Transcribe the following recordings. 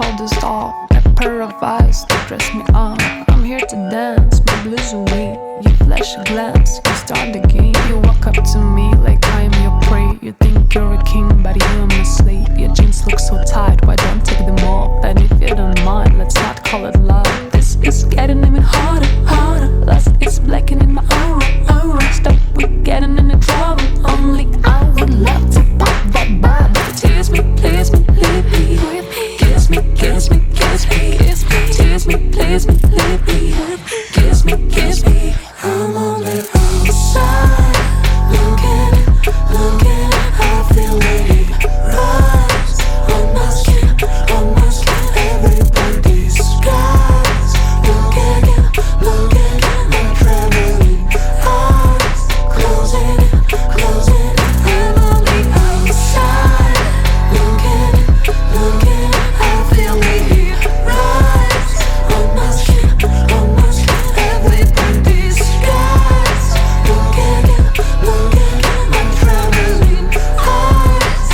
hold this off. A pair of eyes to dress me up. I'm here to dance, my blues away. You flash a glance, you start the game. You walk up to me like I am your prey. You think you're a king, but you am a slave. Your jeans look so tight, why don't take them off? And if you don't mind, let's not call it love. This is getting even harder, harder. Lust is blackening my aura, aura. Stop, we're getting into trouble. Only I would love to pop that bottle. Tease me, please me, leave me with me. Kiss me, kiss me, kiss me, kiss me. Tease me, please me, leave me. Kiss me, kiss me. I'm on the outside, looking, I feel it rise on my skin, everybody's skies. Looking, my traveling eyes, closing. I'm on the outside, looking, I feel it rise on my skin, everybody's skies. Looking, my traveling eyes,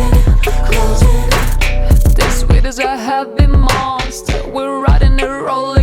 closing. This sweet as a heavy monster. We're riding and rolling.